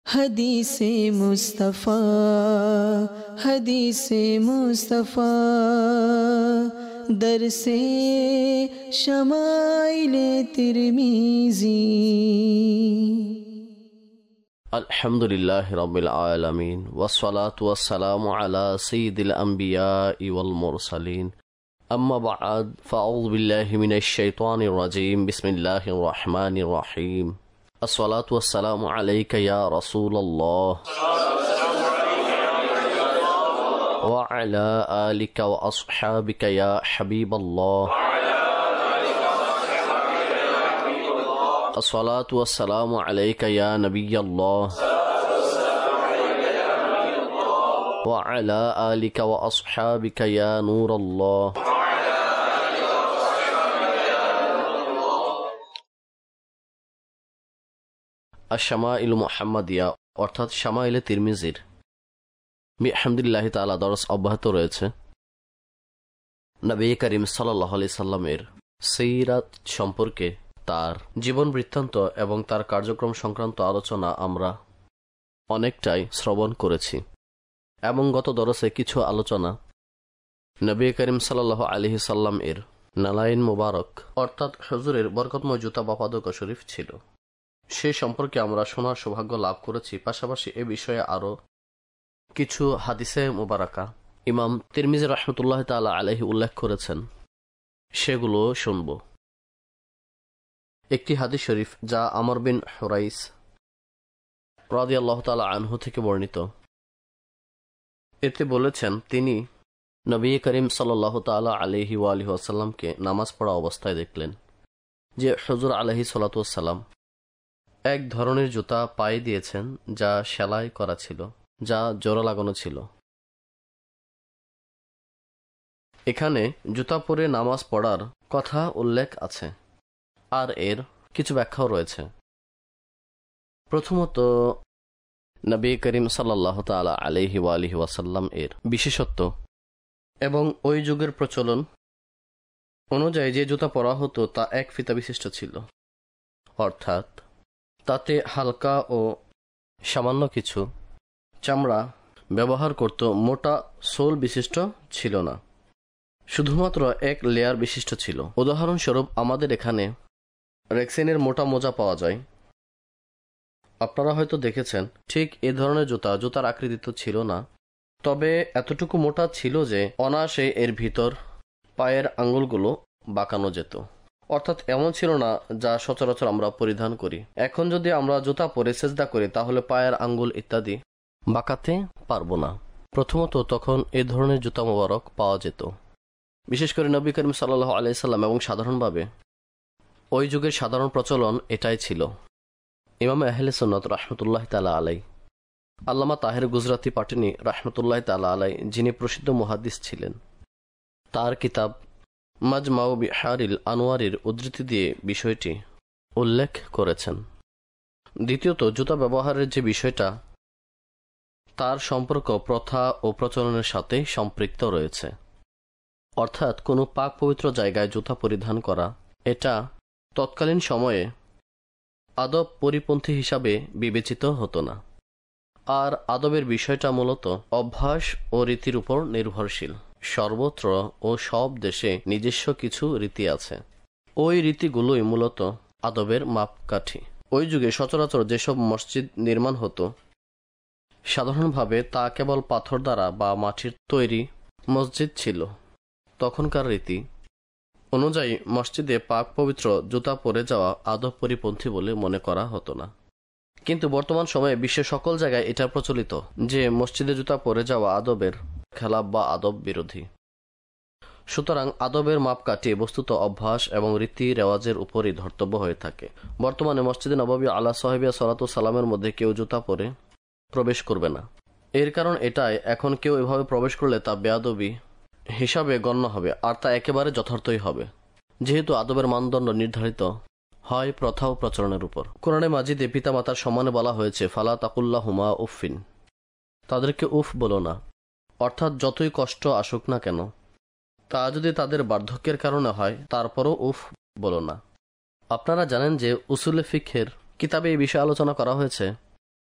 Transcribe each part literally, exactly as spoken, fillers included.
हदीसे मुस्तफ़ा हदीसे मुस्तफ़ा दरसे शमाइले तिरमिज़ी। अल्हम्दुलिल्लाहि रब्बिल आलमीन वस्सलातु वस्सलामु अला सय्यिदिल अंबियाइ वल मुरसलीन अम्मा बअद फ़अऊज़ु बिल्लाहि मिनश शैतानिर रजीम बिस्मिल्लाहिर रहमानिर रहीम अस्सलातु वस्सलामु अलैका या रसूलल्लाह व अला आलिका व अस्हाबिका या हबीबल्लाह। अस्सलातु वस्सलामु अलैका या नबियल्लाह व अला आलिका व अस्हाबिका या नूरल्लाह। আশ-শামাইল মুহাম্মাদিয়া অর্থাৎ শামাইলে তিরমিজির বিহামদুলিল্লাহি তাআলা দরস অব্যাহত রয়েছে। নবী করিম সাল্লাল্লাহু আলাইহি সাল্লামের সিরাত সম্পর্কে, তার জীবন বৃত্তান্ত এবং তার কার্যক্রম সংক্রান্ত আলোচনা আমরা অনেকটাই শ্রবণ করেছি এবং গত দরসে কিছু আলোচনা নবী করিম সাল্লাল্লাহু আলাইহি সাল্লাম এর নালাইন মুবারক অর্থাৎ হুজুরের বরকতময় জুতা বা পাদুকা শরীফ ছিল, সে সম্পর্কে আমরা শোনার সৌভাগ্য লাভ করেছি। পাশাপাশি এ বিষয়ে আরও কিছু হাদিসে মুবারাকা ইমাম তিরমিজি রাহমাতুল্লাহি তাআলা আলাইহি উল্লেখ করেছেন, সেগুলো শুনব। একটি হাদিস শরীফ যা আমর বিন হুরাইস রাদিয়াল্লাহু তাআলা আনহু থেকে বর্ণিত। এতে বলেছেন, তিনি নবী করিম সাল্লাল্লাহু তাআলা আলাইহি ওয়া আলিহি ওয়াসাল্লামকে নামাজ পড়া অবস্থায় দেখলেন যে হুজুর আলাইহিস সালাতু ওয়াস সালাম এক ধরনের জুতা পায়ে দিয়েছেন যা সেলাই করা ছিল, যা জোড়া লাগানো ছিল। এখানে জুতা পরে নামাজ পড়ার কথা উল্লেখ আছে, আর এর কিছু ব্যাখ্যাও রয়েছে। প্রথমত, নবী করিম সাল্লাল্লাহু তাআলা আলাইহি ওয়া আলিহি ওয়াসাল্লাম এর বিশেষত্ব এবং ওই যুগের প্রচলন অনুযায়ী যে জুতা পরা হতো তা এক ফিতা বিশিষ্ট ছিল, অর্থাৎ তাতে হালকা ও সামান্য কিছু চামড়া ব্যবহার করত, মোটা সোল বিশিষ্ট ছিল না, শুধুমাত্র এক লেয়ার বিশিষ্ট ছিল। উদাহরণস্বরূপ আমাদের এখানে রেক্সিনের মোটা মোজা পাওয়া যায়, আপনারা হয়তো দেখেছেন। ঠিক এ ধরনের জুতা জুতার আকৃতি ছিল না, তবে এতটুকু মোটা ছিল যে অনায়াসে এর ভিতর পায়ের আঙ্গুলগুলো বাঁকানো যেত, অর্থাৎ এমন ছিল না যা সচরাচর আমরা পরিধান করি। এখন যদি আমরা জুতা পরে সেজদা করি তাহলে পায়ের আঙ্গুল ইত্যাদি বাঁকাতে পারবো না। প্রথমত, তখন এ ধরনের জুতা মোবারক পাওয়া যেত, বিশেষ করে নবী করিম সাল্লাল্লাহু আলাইহি সাল্লাম, এবং সাধারণভাবে ওই যুগের সাধারণ প্রচলন এটাই ছিল। ইমাম আহলে সুন্নাত রাহমাতুল্লাহি তাআলা আলাইহি, আল্লামা তাহের গুজরাতি পাটিনি রাহমাতুল্লাহি তাআলা আলাইহি, যিনি প্রসিদ্ধ মুহাদ্দিস ছিলেন, তার কিতাব মাজমাউ বিহারিল আনোয়ারের উদ্ধৃতি দিয়ে বিষয়টি উল্লেখ করেছেন। দ্বিতীয়ত, জুতা ব্যবহারের যে বিষয়টা, তার সম্পর্ক প্রথা ও প্রচলনের সাথে সম্পৃক্ত রয়েছে, অর্থাৎ কোনো পাক পবিত্র জায়গায় জুতা পরিধান করা এটা তৎকালীন সময়ে আদব পরিপন্থী হিসাবে বিবেচিত হতো না। আর আদবের বিষয়টা মূলত অভ্যাস ও রীতির উপর নির্ভরশীল। সর্বত্র ও সব দেশে নিজস্ব কিছু রীতি আছে, ওই রীতিগুলোই মূলত আদবের মাপকাঠি। ওই যুগে সচরাচর যেসব মসজিদ নির্মাণ হতো, সাধারণভাবে তা কেবল পাথর দ্বারা বা মাটির তৈরি মসজিদ ছিল। তখনকার রীতি অনুযায়ী মসজিদে পাক পবিত্র জুতা পরে যাওয়া আদব পরিপন্থী বলে মনে করা হতো না। কিন্তু বর্তমান সময়ে বিশ্বের সকল জায়গায় এটা প্রচলিত যে মসজিদে জুতা পরে যাওয়া আদবের খেলাফ বা আদব বিরোধী। সুতরাং আদবের মাপকাঠি বস্তুত অভ্যাস এবং রীতি রেওয়াজের উপরই ধর্তব্য হয়ে থাকে। বর্তমানে মসজিদে নববী আলা সাহিবিয়া সালাতু সালামের মধ্যে কেউ জুতা পরে প্রবেশ করবে না। এর কারণ এটাই, এখন কেউ এভাবে প্রবেশ করলে তা বেয়াদবি হিসাবে গণ্য হবে, আর তা একেবারে যথার্থই হবে, যেহেতু আদবের মানদণ্ড নির্ধারিত হয় প্রথা ও প্রচলনের উপর। কোরআনে মাজিদে পিতামাতার সম্মানে বলা হয়েছে, ফালা তাকুল্লাহুমা উফিন, তাদেরকে উফ বলো না, অর্থাৎ যতই কষ্ট আসুক না কেন, তা যদি তাদের বার্ধক্যের কারণে হয় তারপরও উফ বলো না। আপনারা জানেন যে উসুলে ফিকহের কিতাবে এই বিষয়ে আলোচনা করা হয়েছে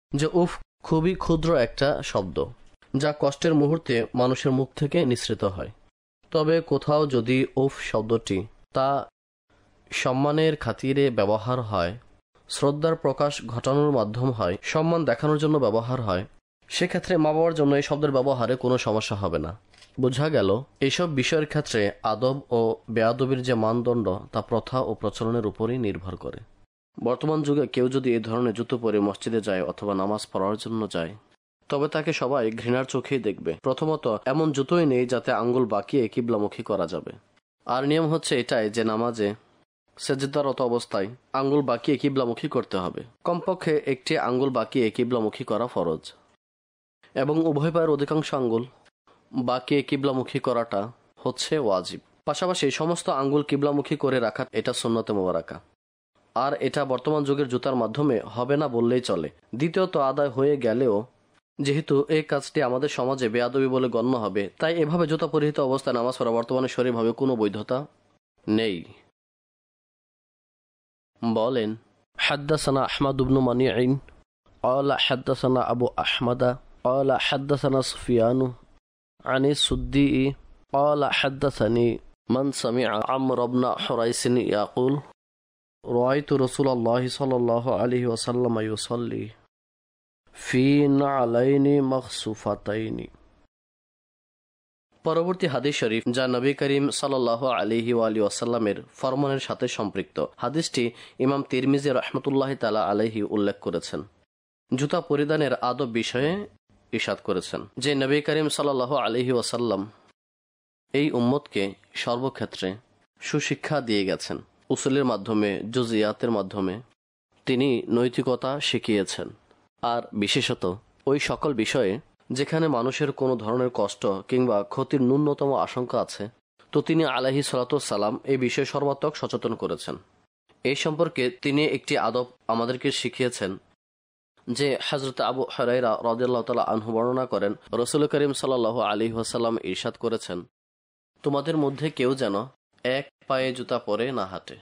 যে উফ খুবই ক্ষুদ্র একটা শব্দ, যা কষ্টের মুহূর্তে মানুষের মুখ থেকে নিঃসৃত হয়। তবে কোথাও যদি উফ শব্দটি তা সম্মানের খাতিরে ব্যবহার হয়, শ্রদ্ধার প্রকাশ ঘটানোর মাধ্যম হয়, সম্মান দেখানোর জন্য ব্যবহার হয়, সেক্ষেত্রে মা বাবার জন্য এই শব্দের ব্যবহারে কোনো সমস্যা হবে না। বোঝা গেল এইসব বিষয়ের ক্ষেত্রে আদব ও বেয়াদবির যে মানদণ্ড তা প্রথা ও প্রচলনের উপরই নির্ভর করে। বর্তমান যুগে কেউ যদি এই ধরনের জুতো পরে মসজিদে যায় অথবা নামাজ পড়ার জন্য যায়, তবে তাকে সবাই ঘৃণার চোখেই দেখবে। প্রথমত, এমন জুতোই নেই যাতে আঙ্গুল বাঁকিয়ে কিবলামুখী করা যাবে। আর নিয়ম হচ্ছে এটাই যে নামাজে সেজদারত অবস্থায় আঙ্গুল বাঁকিয়ে কিবলামুখী করতে হবে। কমপক্ষে একটি আঙ্গুল বাঁকিয়ে কিবলামুখী করা ফরজ, এবং উভয় পায়ের অধিকাংশ আঙ্গুল বাঁকিয়ে কিবলামুখী করাটা হচ্ছে ওয়াজিব। পাশাপাশি সমস্ত আঙ্গুল কিবলামুখী করে রাখা এটা সুন্নতে মোবারাকা, আর এটা বর্তমান যুগের জুতার মাধ্যমে হবে না বললেই চলে। দ্বিতীয়ত, আদায় হয়ে গেলেও যেহেতু এই কাজটি আমাদের সমাজে বেয়াদবি বলে গণ্য হবে, তাই এভাবে জুতা পরিহিত অবস্থায় নামাজ পড়া বর্তমানে শরীরভাবে কোনো বৈধতা নেই। বলেন, হাদ্দাসানা আহমদ ইবনু মানিঈন قال حدثنا أبو أحمد قال حدثنا سفيان عن السدي قال حدثني من سمع عمرو بن حريث يقول رأيت رسول الله صلى الله عليه وسلم يصلي في نعلين مخصوفتين। পরবর্তী হাদিস শরীফ, যা নবী করিম সাল্লাল্লাহু আলাইহি ওয়ালিহি ওয়াসাল্লামের ফরমানের সাথে সম্পৃক্ত। হাদিসটি ইমাম তিরমিজি রাহমাতুল্লাহি তাআলা আলাইহি উল্লেখ করেছেন। জুতা পরিধানের আদব বিষয়ে ইরশাদ করেছেন যে নবী করিম সাল্লাল্লাহু আলাইহি ওয়াসাল্লাম এই উম্মতকে সর্বক্ষেত্রে সুশিক্ষা দিয়ে গেছেন। উসুলের মাধ্যমে, জুজিয়াতের মাধ্যমে তিনি নৈতিকতা শিখিয়েছেন। আর বিশেষত ওই সকল বিষয়ে যেখানে মানুষের কোনো ধরনের কষ্ট কিংবা ক্ষতির ন্যূনতম আশঙ্কা আছে, তো তিনি আলাইহিস সালাতু ওয়াস সালাম এই বিষয়ে সর্বাত্মক সচেতন করেছেন। এই সম্পর্কে তিনি একটি আদব আমাদেরকে শিখিয়েছেন যে হযরত আবু হুরায়রা রাদিয়াল্লাহু তাআলা আনহু বর্ণনা করেন, রাসূল করিম সাল্লাল্লাহু আলাইহি ওয়াসাল্লাম ইরশাদ করেছেন, তোমাদের মধ্যে কেউ যেন এক পায়ে জুতা পরে না হাঁটে।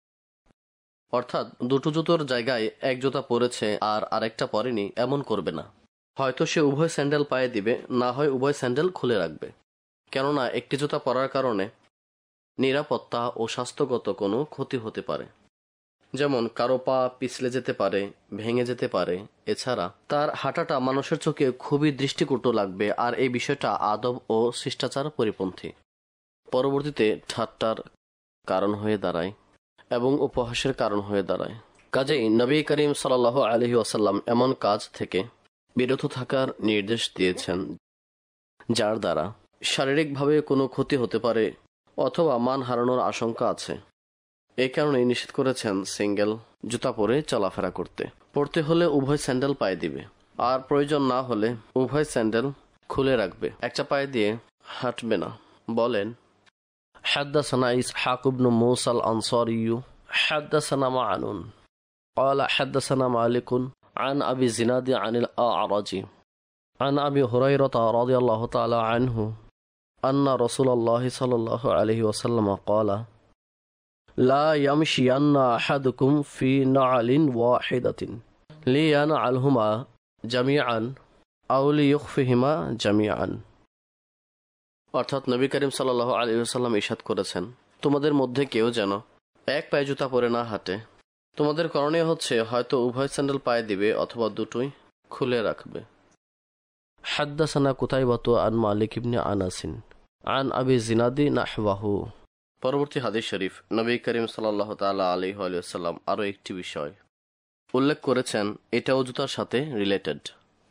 অর্থাৎ দুটো জুতোর জায়গায় এক জুতা পরেছে আর আরেকটা পরেনি, এমন করবে না। হয়তো সে উভয় স্যান্ডেল পায়ে দিবে, না হয় উভয় স্যান্ডেল খুলে রাখবে। কেননা একটি জুতা পরার কারণে নিরাপত্তা ও স্বাস্থ্যগত কোনো ক্ষতি হতে পারে। যেমন কারো পা পিছলে যেতে পারে, ভেঙে যেতে পারে। এছাড়া তার হাঁটাটা মানুষের চোখে খুবই দৃষ্টিকটু লাগবে, আর এই বিষয়টা আদব ও শিষ্টাচার পরিপন্থী। পরবর্তীতে ঠাট্টার কারণ হয়ে দাঁড়ায় এবং উপহাসের কারণ হয়ে দাঁড়ায়। কাজেই নবী করিম সাল্লাল্লাহু আলাইহি ওয়াসাল্লাম এমন কাজ থেকে বিরত থাকার নির্দেশ দিয়েছেন যার দ্বারা শারীরিকভাবে কোনো ক্ষতি হতে পারে অথবা মান হারানোর আশঙ্কা আছে। এই কারণে নিষেধ করেছেন সিঙ্গেল জুতা পরে চলাফেরা করতে। পড়তে হলে উভয় স্যান্ডেল পায়ে দিবে, আর প্রয়োজন না হলে উভয় স্যান্ডেল খুলে রাখবে, একটা পায়ে দিয়ে হাঁটবে না। বলেন, حدثنا إسحاق بن موسى الأنصاري حدثنا معن قال حدثنا مالك عن أبي الزناد عن الأعرج عن أبي هريرة رضي الله تعالى عنه أن رسول الله صلى الله عليه وسلم قال لا يمشين أحدكم في نعل واحدة لينعلهما جميعا أو ليخفهما جميعا। অর্থাৎ নবী করিম সাল্লাল্লাহু আলাইহি ওয়াসাল্লাম ইরশাদ করেছেন, তোমাদের মধ্যে কেউ যেন এক পায়ে জুতা পরে না হাঁটে। তোমাদের করণীয় হচ্ছে হয়তো উভয় স্যান্ডেল পায়ে দিবে অথবা দুটোই খুলে রাখবে। হাদ্দাসানা কুতাইবাতু আন মালিক ইবনে আনাসিন আন আবি জিনাদি নাহওয়াহু। পরবর্তী হাদিস শরীফ, নবী করিম সাল্লাল্লাহু তাআলা আলাইহি ওয়াসাল্লাম আরও একটি বিষয় উল্লেখ করেছেন, এটাও জুতার সাথে রিলেটেড।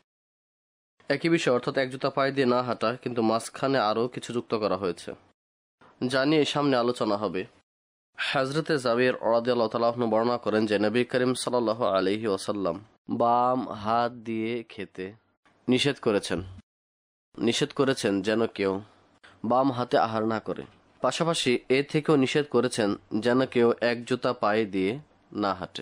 একই বিষয়, অর্থাৎ এক জুতা পায়ে দিয়ে না হাঁটা, কিন্তু মাঝখানে আরও কিছু যুক্ত করা হয়েছে, যা নিয়ে সামনে আলোচনা হবে। হযরতে জাবির রাদিয়াল্লাহু তাআলা আনহু বর্ণনা করেন যে নবী করিম সাল্লাল্লাহু আলাইহি ওয়াসাল্লাম বাম হাত দিয়ে খেতে নিষেধ করেছেন নিষেধ করেছেন যেন কেউ বাম হাতে আহার না করে। পাশাপাশি এ থেকেও নিষেধ করেছেন যেন কেউ এক জুতা পায়ে দিয়ে না হাঁটে।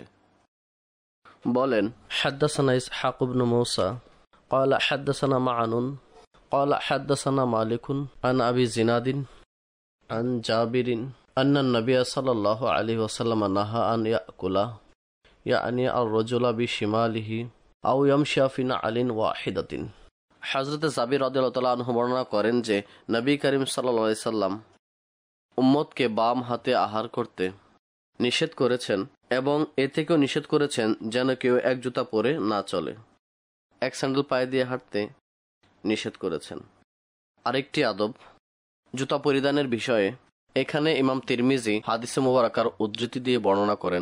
বলেন, হাদ্দাসানা ইসহাক ইবনু মূসা قال حدثنا معن قال حدثنا مالك عن أبي زناد عن جابر أن النبي صلى الله عليه وسلم نهى أن يأكل يعني الرجل بشماله আউ ইয়ামশিয়া ফি না'লিন ওয়াহিদাতিন। হযরতে জাবির রাদিয়াল্লাহু তাআলা আনহু বর্ণনা করেন যে নবী করিম সাল্লাল্লাহু আলাইহি সাল্লাম উম্মতকে বাম হাতে আহার করতে নিষেধ করেছেন এবং এ থেকেও নিষেধ করেছেন যেন কেউ এক জুতা পরে না চলে। এক স্যান্ডেল পায়ে দিয়ে হাঁটতে নিষেধ করেছেন। আরেকটি আদব জুতা পরিধানের বিষয়ে এখানে ইমাম তিরমিজি হাদিসে মুবারাকার উদ্ধৃতি দিয়ে বর্ণনা করেন,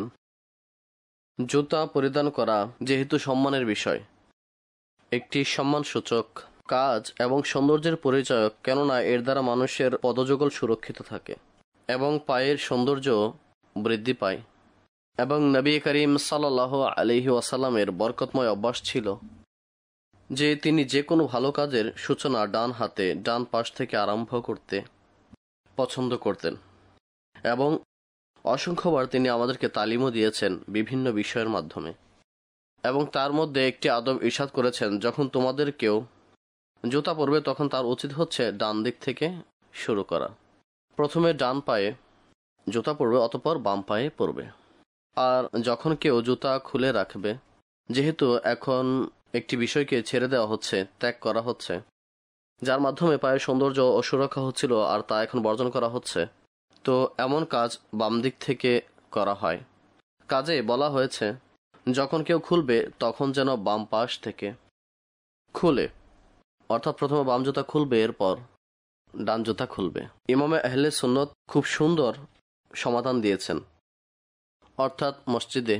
জুতা পরিধান করা যেহেতু সম্মানের বিষয়, একটি সম্মানসূচক কাজ এবং সৌন্দর্যের পরিচয়ক, কেননা এর দ্বারা মানুষের পদযুগল সুরক্ষিত থাকে এবং পায়ের সৌন্দর্য বৃদ্ধি পায়। এবং নবী করিম সাল্লাল্লাহু আলাইহি ওয়াসাল্লামের বরকতময় অভ্যাস ছিল যে তিনি যে কোনো ভালো কাজের সূচনা ডান হাতে ডান পাশ থেকে আরম্ভ করতে পছন্দ করতেন এবং অসংখ্যবার তিনি আমাদেরকে তালিমও দিয়েছেন বিভিন্ন বিষয়ের মাধ্যমে। এবং তার মধ্যে একটি আদব ইরশাদ করেছেন, যখন তোমাদের কেউ জুতা পরবে তখন তার উচিত হচ্ছে ডান দিক থেকে শুরু করা। প্রথমে ডান পায়ে জুতা পরবে, অতঃপর বাম পায়ে পরবে। আর যখন কেউ জুতা খুলে রাখবে, যেহেতু এখন একটি বিষয়কে ছেড়ে দেওয়া হচ্ছে, ত্যাগ করা হচ্ছে, যার মাধ্যমে পায়ের সৌন্দর্য ও সুরক্ষা হচ্ছিল আর তা এখন বর্জন করা হচ্ছে, তো এমন কাজ বাম দিক থেকে করা হয়। কাজে বলা হয়েছে যখন কেউ খুলবে তখন যেন বাম পাশ থেকে খুলে, অর্থাৎ প্রথমে বাম জুতা খুলবে, এরপর ডান জুতা খুলবে। ইমামে আহলে সুন্নত খুব সুন্দর সমাধান দিয়েছেন, অর্থাৎ মসজিদে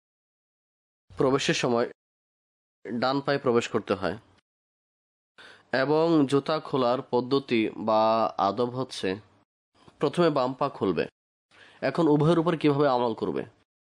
প্রবেশের সময় ডান পায়ে প্রবেশ করতে হয় এবং জুতা খোলার পদ্ধতি বা আদব হচ্ছে প্রথমে বাম পা খুলবে। এখন উভয়ের উপর কিভাবে আমল করবে?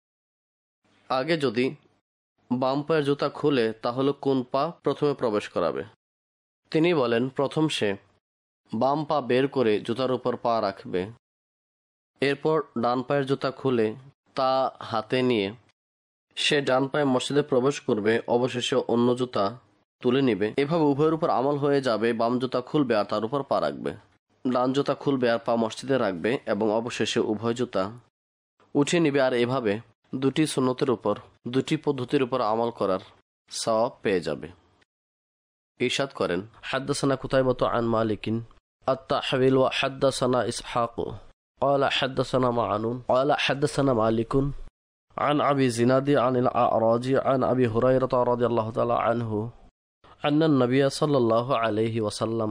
আগে যদি বাম পায়ের জুতা খুলে তাহলে কোন পা প্রথমে প্রবেশ করাবে? তিনি বলেন প্রথম সে বাম পা বের করে জুতার উপর পা রাখবে, এরপর ডান পায়ের জুতা খুলে তা হাতে নিয়ে সে ডান পায়ে মসজিদে প্রবেশ করবে, অবশেষে অন্য জুতা তুলে নিবে। এভাবে উভয়ের উপর আমল হয়ে যাবে। বাম জুতা খুলবে আর তার উপর পা রাখবে, ডান জুতা খুলবে আর পা মসজিদে রাখবে এবং অবশেষে উভয় জুতা উঠিয়ে নিবে। আর এভাবে দুটি সুন্নতের উপর, দুটি পদ্ধতির উপর আমল করার সওয়াব পেয়ে যাবে। ইরশাদ করেন, হাদ্দাসানা কুতাইবাতু আন মালিকিন আত-তাহবিল ওয়া হাদ্দাসানা ইসহাক قال حدثنا معن قال حدثنا مالك عن أبي زناد عن الأعرج عن أبي هريرة رضي الله تعالى عنه أن النبي صلى الله عليه وسلم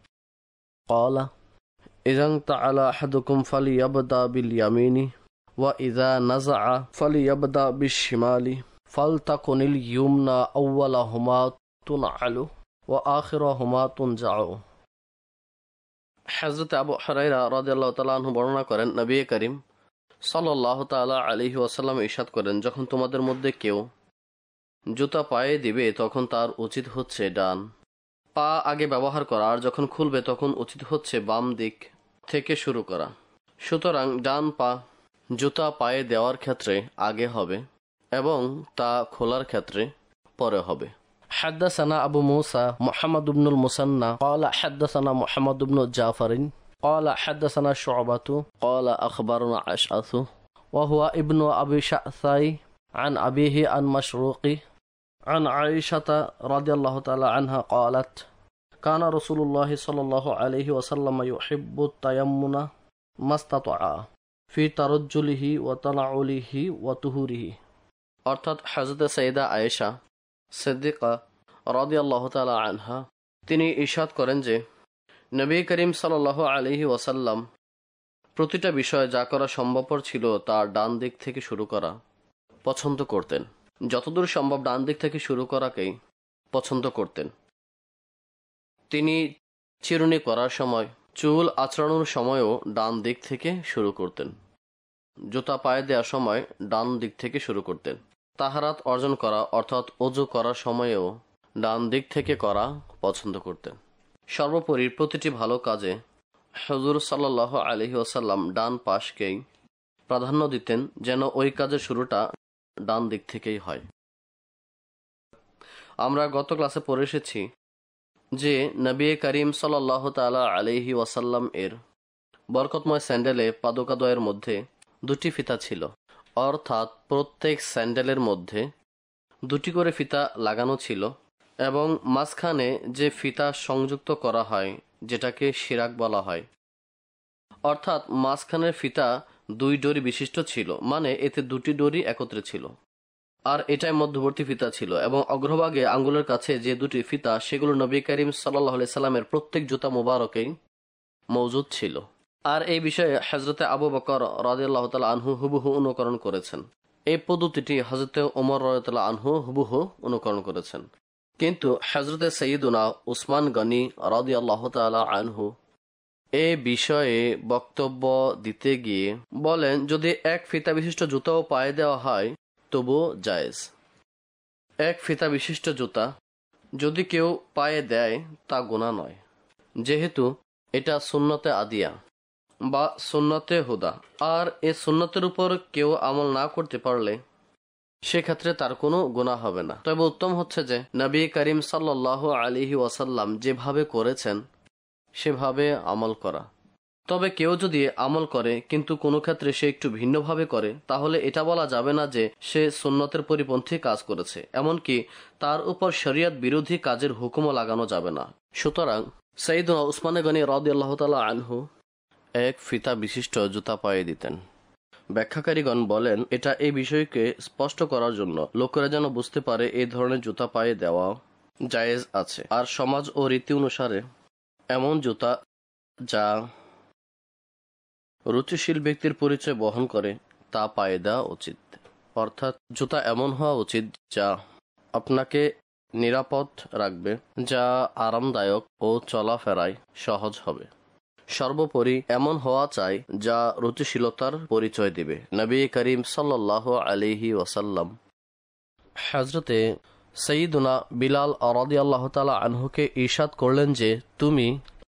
قال إذا انتعل أحدكم فليبدأ باليمين وإذا نزع فليبدأ بالشمال فلتكن اليمنى أولهما تنعل وآخرهما تنزع। হযরত আবু হুরায়রা রাদিয়াল্লাহু তাআলা আনহু বর্ণনা করেন, নবী করিম সাল্লাল্লাহু তাআলা আলাইহি ওয়াসাল্লাম ইরশাদ করেন, যখন তোমাদের মধ্যে কেউ জুতা পায়ে দিবে তখন তার উচিত হচ্ছে ডান পা আগে ব্যবহার করা, আর যখন খুলবে তখন উচিত হচ্ছে বাম দিক থেকে শুরু করা। সুতরাং ডান পা জুতা পায়ে দেওয়ার ক্ষেত্রে আগে হবে এবং তা খোলার ক্ষেত্রে পরে হবে। حدثنا أبو موسى محمد بن المثنى قال حدثنا محمد بن جعفر قال حدثنا شعبة قال أخبرنا أشعث وهو ابن أبي شعثاء عن أبيه عن مشروق عن عائشة رضي الله تعالى عنها قالت كان رسول الله صلى الله عليه وسلم يحب التيمم ما استطاع في ترجله وتنعله وطهوره। অর্থাৎ হযরত সাইয়েদা আয়েশা সিদ্দিকা রাদিয়াল্লাহু তাআলা আনহা তিনি ইরশাদ করেন যে নবী করিম সাল্লাল্লাহু আলাইহি ওয়াসাল্লাম প্রতিটা বিষয় যা করা সম্ভবপর ছিল তার ডান দিক থেকে শুরু করা পছন্দ করতেন, যতদূর সম্ভব ডান দিক থেকে শুরু করাকেই পছন্দ করতেন। তিনি চিরুনি করার সময়, চুল আঁচড়ানোর সময়ও ডান দিক থেকে শুরু করতেন, জুতা পায়ে দেওয়ার সময় ডান দিক থেকে শুরু করতেন, তাহারাত অর্জন করা অর্থাৎ ওযু করার সময়েও ডান দিক থেকে করা পছন্দ করতেন। সর্বোপরি প্রতিটি ভালো কাজে হুজুর সাল্লাল্লাহু আলাইহি ওয়াসাল্লাম ডান পাশকেই প্রাধান্য দিতেন, যেন ওই কাজের শুরুটা ডান দিক থেকেই হয়। আমরা গত ক্লাসে পড়ে এসেছি যে নবী করিম সাল্লাল্লাহু তাআলা আলাইহি ওয়াসাল্লাম এর বরকতময় স্যান্ডেলে পাদুকাদ্বয়ের মধ্যে দুটি ফিতা ছিল, অর্থাৎ প্রত্যেক স্যান্ডেলের মধ্যে দুটি করে ফিতা লাগানো ছিল এবং মাঝখানে যে ফিতা সংযুক্ত করা হয় যেটাকে শিরাক বলা হয়, অর্থাৎ মাঝখানের ফিতা দুই ডরি বিশিষ্ট ছিল, মানে এতে দুটি ডরি একত্রে ছিল, আর এটাই মধ্যবর্তী ফিতা ছিল এবং অগ্রভাগে আঙ্গুলের কাছে যে দুটি ফিতা সেগুলো নবী করিম সাল্লাল্লাহু আলাইহি সাল্লামের প্রত্যেক জুতা মুবারকেই মওজুদ ছিল। আর এই বিষয়ে হযরতে আবু বকর রাদিয়াল্লাহু তাআলা আনহু হুবহু অনুকরণ করেছেন। এই পদ্ধতিটি হযরতে ওমর রাদিয়াল্লাহু আনহু হুবহু অনুকরণ করেছেন। কিন্তু হযরতে সাইয়্যিদুনা উসমান গনি রাদিয়াল্লাহু তাআলা আনহু এ বিষয়ে বক্তব্য দিতে গিয়ে বলেন, যদি এক ফিতা বিশিষ্ট জুতাও পায়ে দেওয়া হয় তবু জায়েজ। এক ফিতা বিশিষ্ট জুতা যদি কেউ পায়ে দেয় তা গুনাহ নয়, যেহেতু এটা সুন্নতে আদিয়া বা সুন্নতে হুদা, আর এ সুন্নতের উপর কেউ আমল না করতে পারলে সেক্ষেত্রে তার কোনো গুনাহ হবে না। তবে উত্তম হচ্ছে যে নবী করিম সাল্লাল্লাহু আলাইহি ওয়াসাল্লাম যেভাবে করেছেন সেভাবে আমল করা। তবে কেউ যদি আমল করে কিন্তু কোনো ক্ষেত্রে সে একটু ভিন্নভাবে করে, তাহলে এটা বলা যাবে না যে সে সুন্নতের পরিপন্থী কাজ করেছে, এমনকি তার উপর শরিয়ত বিরোধী কাজের হুকুমও লাগানো যাবে না। সুতরাং সাইয়্যিদুনা উসমান গনি রাদিয়াল্লাহু তাআলা আনহু এক ফিতা বিশিষ্ট জুতা পায়ে দিতেন। ব্যাখ্যাকারীগণ বলেন, এটা এই বিষয়কে স্পষ্ট করার জন্য লোকেরা যেন বুঝতে পারে এই ধরনের জুতা পায়ে দেওয়া জায়েজ আছে, আর সমাজ ও রীতি অনুসারে এমন জুতা যা রুচিশীল ব্যক্তির পরিচয় বহন করে তা পায়ে দেওয়া উচিত। অর্থাৎ জুতা এমন হওয়া উচিত যা আপনাকে নিরাপদ রাখবে, যা আরামদায়ক ও চলাফেরায় সহজ হবে। সর্বোপরি এমন হওয়া চাই যা রুচিশীলতার পরিচয় দিবে। নবী করিম সাল্লাল্লাহু আলাইহি ওয়াসাল্লাম হযরতে সাইয়্যিদুনা বিলাল রাদিয়াল্লাহু তাআলা আনহুকে ইরশাদ করলেন যে, তুমি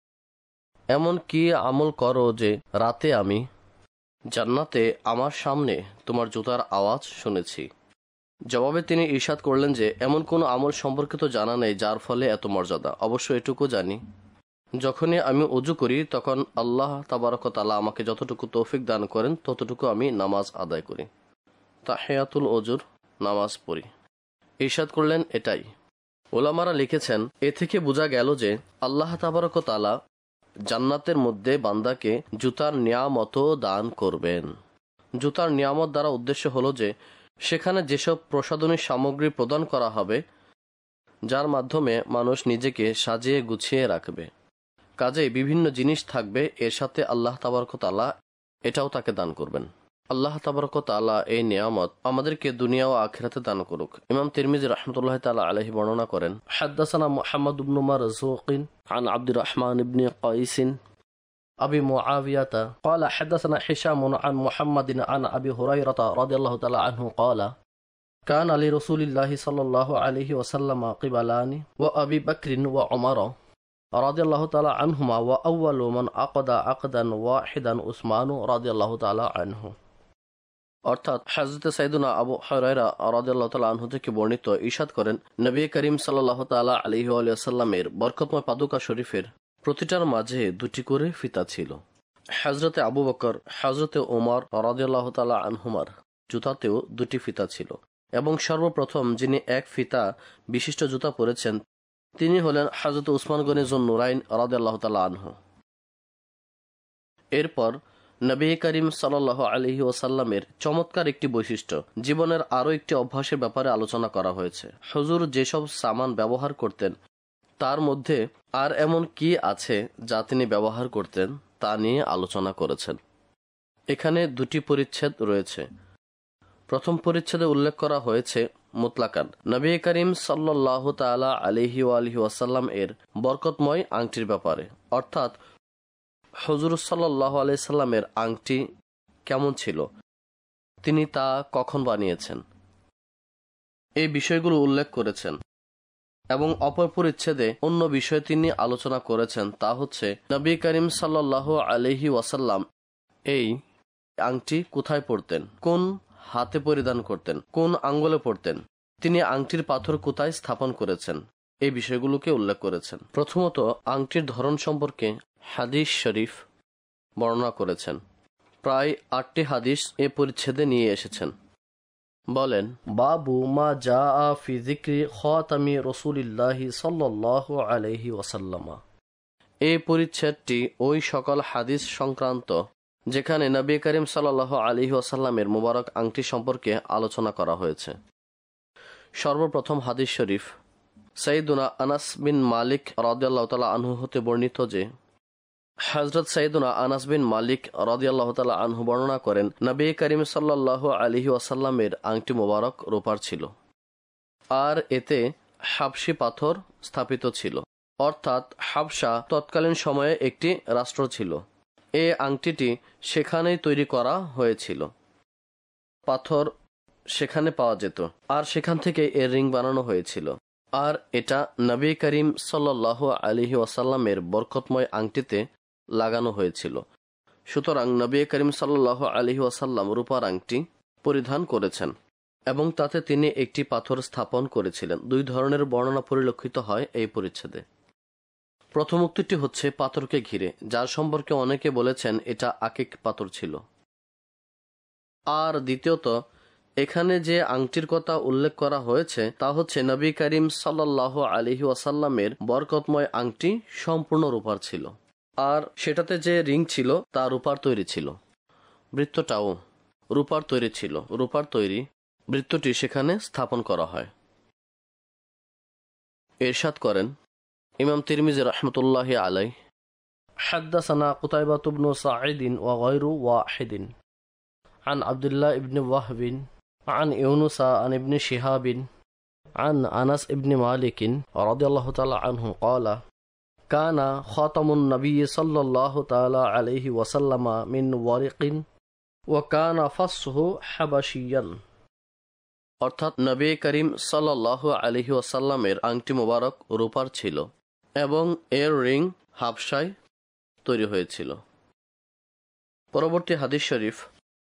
এমন কি আমল করো যে রাতে আমি জান্নাতে আমার সামনে তোমার জুতার আওয়াজ শুনেছি। জবাবে তিনি ইরশাদ করলেন যে, এমন কোনো আমল সম্পর্কে তো জানা নেই যার ফলে এত মর্যাদা। অবশ্য এটুকু জানি, যখনই আমি ওযু করি তখন আল্লাহ তাবারক ওয়া তাআলা আমাকে যতটুকু তৌফিক দান করেন ততটুকু আমি নামাজ আদায় করি, তাহিয়াতুল ওযুর নামাজ পড়ি। ইরশাদ করলেন এটাই। উলামারা লিখেছেন, এ থেকে বোঝা গেল যে আল্লাহ তাবারক ওয়া তাআলা জান্নাতের মধ্যে বান্দাকে জুতার নিয়ামত দান করবেন। জুতার নিয়ামত দ্বারা উদ্দেশ্য হলো যে সেখানে যেসব প্রসাধনী সামগ্রী প্রদান করা হবে যার মাধ্যমে মানুষ নিজেকে সাজিয়ে গুছিয়ে রাখবে, কাজেই বিভিন্ন জিনিস থাকবে, এর সাথে আল্লাহ তাবারক ওয়া তাআলা এটাও তাকে দান করবেন। আল্লাহ তাবারক ওয়া তাআলা এই নিয়ামত আমাদেরকে দুনিয়া ও আখিরাতে দান করুক। ইমাম তিরমিজি রাহমাতুল্লাহি তাআলা আলাইহি বর্ণনা করেন, হাদাসানা মুহাম্মদ ইবনে মারযুকিন আন আব্দুর রহমান ইবনে কাইসিন আবি মুআবিয়াতা قال حدثنا هشام عن محمد عن ابي هريره رضي الله تعالى عنه قال كان لرسول الله صلى الله عليه وسلم قبلان وابي بكر وعمر رضي الله تعالى عنهما واول من عقد عقدا واحدا عثمان رضي الله تعالى عنه। অর্থাৎ হযরত সাইয়্যিদুনা আবু হুরায়রা রাদিয়াল্লাহু তাআলা আনহু থেকে বর্ণিত, ইরশাদ করেন, নবী করিম সাল্লাল্লাহু তাআলা আলাইহি ওয়া সাল্লামের বরকতময় পাদুকা শরীফের প্রতিটার মাঝে দুটি করে ফিতা ছিল। হযরতে আবু বকর, হযরতে ওমর রাদিয়াল্লাহু তাআলা আনহুমার জুতাতেও দুটি ফিতা ছিল এবং সর্বপ্রথম যিনি এক ফিতা বিশিষ্ট জুতা পরেছেন তিনি হলেন হযরত উসমান গনি যুন নুরাইন রাদিয়াল্লাহু তাআলা আনহু। এরপর নবী করিম সাল্লাল্লাহু আলাইহি ওয়াসাল্লামের চমৎকার একটি বৈশিষ্ট্য, জীবনের আরও একটি অভ্যাসের ব্যাপারে আলোচনা করা হয়েছে। হুজুর যেসব সামান ব্যবহার করতেন তার মধ্যে আর এমন কি আছে যা তিনি ব্যবহার করতেন তা নিয়ে আলোচনা করেছেন। এখানে দুটি পরিচ্ছেদ রয়েছে। প্রথম পরিচ্ছেদে উল্লেখ করা হয়েছে মুতলাকান নবী করিম সাল্লাল্লাহু তাআলা আলাইহি ওয়া আলিহি ওয়াসাল্লাম এর বরকতময় আংটির ব্যাপারে, অর্থাৎ হুজুর সাল্লাল্লাহু আলাইহি সাল্লামের আংটি কেমন ছিল, তিনি তা কখন বানিয়েছেন, এই বিষয়গুলো উল্লেখ করেছেন। এবং অপর পরিচ্ছেদে অন্য বিষয়ে তিনি আলোচনা করেছেন, তা হচ্ছে নবী করিম সাল্লাল্লাহু আলাইহি ওয়াসাল্লাম এই আংটি কোথায় পরতেন, কোন হাতে পরিধান করতেন, কোন আঙ্গুলে পরতেন, তিনি আংটির পাথর কোথায় স্থাপন করেছেন, এই বিষয়গুলোকে উল্লেখ করেছেন। প্রথমত আংটির ধরন সম্পর্কে হাদিস শরীফ বর্ণনা করেছেন। প্রায় আটটি হাদিস এ পরিচ্ছেদে নিয়ে এসেছেন। বলেন, বাবু মা জাআ ফি যিকরি খাতামি রাসূলিল্লাহি সাল্লাল্লাহু আলাইহি ওয়াসাল্লাম। এই পরিচ্ছেদটি ওই সকল হাদিস সংক্রান্ত যেখানে নবী করিম সাল্লাল্লাহু আলাইহি ওয়াসাল্লামের মুবারক আংটি সম্পর্কে আলোচনা করা হয়েছে। সর্বপ্রথম হাদিস শরীফ সাইয়্যিদুনা আনাস বিন মালিক রাদিয়াল্লাহু তাআলা আনহু হতে বর্ণিত যে হযরত সাইয়্যিদুনা আনাস বিন মালিক রাদিয়াল্লাহু তাআলা আনহু বর্ণনা করেন, নবী করিম সাল্লাল্লাহু আলাইহি ওয়াসাল্লামের আংটি মোবারক রূপার ছিল, আর এতে হাবশী পাথর স্থাপিত ছিল, অর্থাৎ হাবশা তৎকালীন সময়ে একটি রাষ্ট্র ছিল। এই আংটিটি সেখানেই তৈরি করা হয়েছিল, পাথর সেখানে পাওয়া যেত, আর সেখান থেকে এর রিং বানানো হয়েছিল, আর এটা নবী করিম সাল্লাল্লাহু আলাইহি ওয়াসাল্লামের বরকতময় আংটিতে লাগানো হয়েছিল। সুতরাং নবী করিম সাল্লাল্লাহু আলাইহি ওয়াসাল্লাম রূপার আংটি পরিধান করেছেন এবং তাতে তিনি একটি পাথর স্থাপন করেছিলেন। দুই ধরনের বর্ণনা পরিলক্ষিত হয় এই পরিচ্ছেদে। প্রথম উক্তিটি হচ্ছে পাথরকে ঘিরে, যার সম্পর্কে অনেকে বলেছেন এটা আকিক পাথর ছিল। আর দ্বিতীয়ত, এখানে যে আংটির কথা উল্লেখ করা হয়েছে তা হচ্ছে নবী করিম সাল্লাল্লাহু আলাইহি ওয়াসাল্লামের বরকতময় আংটি সম্পূর্ণ রূপার ছিল, আর সেটাতে যে রিং ছিল তা রূপার তৈরি ছিল। বৃত্তটাও রূপার তৈরি ছিল, রূপার তৈরি বৃত্তটি সেখানে স্থাপন করা হয়। ইরশাদ করেন ইমাম তিরমিজি রাহমাতুল্লাহি আলাইহি, হাদাসানা কুতাইবা ইবনে সাঈদ ওয়া গায়রু ওয়াহিদিন আন আব্দুল্লাহ ইবনে ওয়াহবিন عن يونس عن ابن شهاب عن أنس ابن مالك رضي الله تعالى عنه قال كان خاتم النبي صلى الله تعالى عليه وسلم من ورق وكان فصه حبشيا। অর্থাৎ নবী করিম সাল্লাল্লাহু আলাইহি ওয়াসাল্লামের আংটি মোবারক রূপার ছিল এবং এর রিং হাবশায় তৈরি হয়েছিল। পরবর্তী হাদিস শরীফ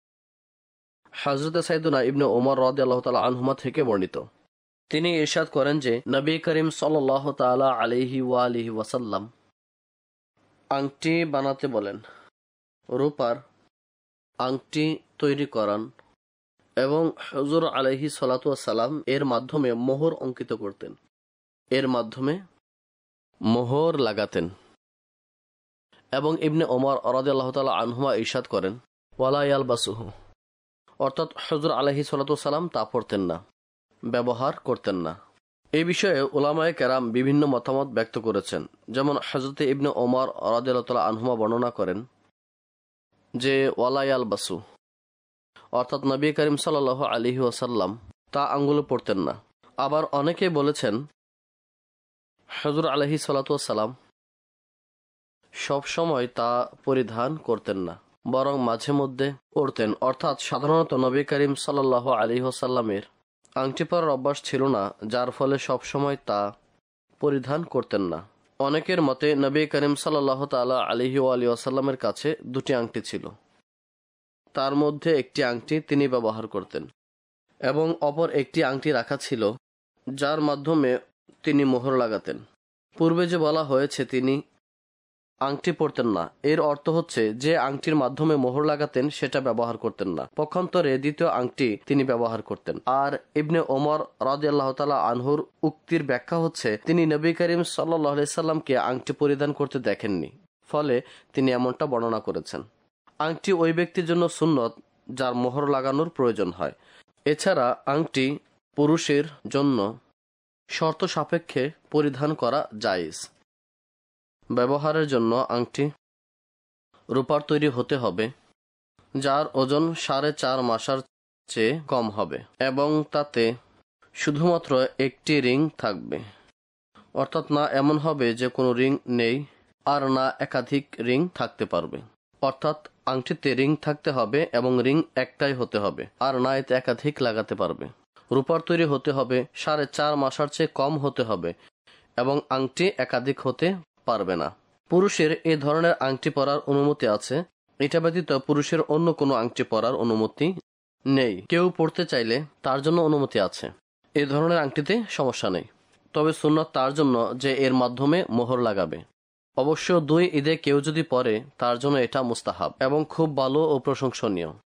হযরত সাইয়্যিদুনা ইবনে ওমর রাদিয়াল্লাহু তাআলা আনহুমা থেকে বর্ণিত, তিনি ইরশাদ করেন যে নবী করিম সাল্লাল্লাহু তাআলা আলাইহি ওয়া আলিহি ওয়াসাল্লাম আংটি বানাতে বলেন, রূপার আংটি তৈরি করান এবং হুজুর আলাইহি সালাতু ওয়াস সালাম এর মাধ্যমে মোহর অঙ্কিত করতেন, এর মাধ্যমে মোহর লাগাতেন। এবং ইবনে ওমর রাদিয়াল্লাহু তাআলা আনহুমা ইরশাদ করেন, ওয়ালা ইয়ালবাসুহু, অর্থাৎ হুজুর আলাইহি সাল্লাতু ওয়াস সালাম তা পড়তেন না, ব্যবহার করতেন না। এই বিষয়ে উলামায়ে কেরাম বিভিন্ন মতামত ব্যক্ত করেছেন। যেমন হযরত ইবনে ওমর রাদিয়াল্লাহু তাআলা আনহুমা বর্ণনা করেন যে ওয়ালা ইয়ালবাসু, অর্থাৎ নবী করিম সাল্লাল্লাহু আলাইহি ওয়াসাল্লাম তা আঙ্গুলে পড়তেন না। আবার অনেকে বলেছেন হুজুর আলাইহি সাল্লাতু ওয়াস সালাম সব সময় তা পরিধান করতেন না, বরং মাঝে মধ্যে পড়তেন। অর্থাৎ সাধারণত নবী করিম সাল্লাল্লাহু আলাইহি ওয়াসাল্লামের আংটি পরার অভ্যাস ছিল না, যার ফলে সব সময় তা পরিধান করতেন না। অনেকের মতে নবী করিম সাল্লাল্লাহু তাআলা আলাইহি ওয়া আলিহি ওয়াসাল্লামের কাছে দুটি আংটি ছিল, তার মধ্যে একটি আংটি তিনি ব্যবহার করতেন এবং অপর একটি আংটি রাখা ছিল যার মাধ্যমে তিনি মোহর লাগাতেন। পূর্বে যে বলা হয়েছে তিনি আংটি পরতেন না, এর অর্থ হচ্ছে যে আংটির মাধ্যমে মোহর লাগাতেন সেটা ব্যবহার করতেন না, পক্ষান্তরে দ্বিতীয় আংটি তিনি ব্যবহার করতেন। আর ইবনে ওমর রাদিয়াল্লাহু তাআলা আনহুর উক্তির ব্যাখ্যা হচ্ছে তিনি নবী করিম সাল্লাল্লাহু আলাইহি সাল্লামকে আংটি পরিধান করতে দেখেননি, ফলে তিনি এমনটা বর্ণনা করেছেন। আংটি ওই ব্যক্তির জন্য সুন্নত যার মোহর লাগানোর প্রয়োজন হয়। এছাড়া আংটি পুরুষের জন্য শর্ত সাপেক্ষে পরিধান করা জায়েজ। ব্যবহারের জন্য আংটি রূপার তৈরি হতে হবে, যার ওজন সাড়ে চার মাসার চেয়ে কম হবে এবং তাতে শুধুমাত্র একটি রিং থাকবে, অর্থাৎ না এমন হবে যে কোনো রিং নেই, আর না একাধিক রিং থাকতে পারবে। অর্থাৎ আংটিতে রিং থাকতে হবে এবং রিং একটাই হতে হবে, আর না এতে একাধিক লাগাতে পারবে। রূপার তৈরি হতে হবে, সাড়ে চার মাসার চেয়ে কম হতে হবে এবং আংটি একাধিক হতে পারবে না। পুরুষের এ ধরনের আংটি পরার অনুমতি আছে, এটা ব্যতীত পুরুষের অন্য কোনো আংটি পরার অনুমতি নেই। কেউ পড়তে চাইলে তার জন্য অনুমতি আছে, এ ধরনের আংটিতে সমস্যা নেই, তবে সুন্নাত তার জন্য যে এর মাধ্যমে মোহর লাগাবে। অবশ্য দুই ঈদে কেউ যদি পরে তার জন্য এটা মুস্তাহাব এবং খুব ভালো ও প্রশংসনীয়।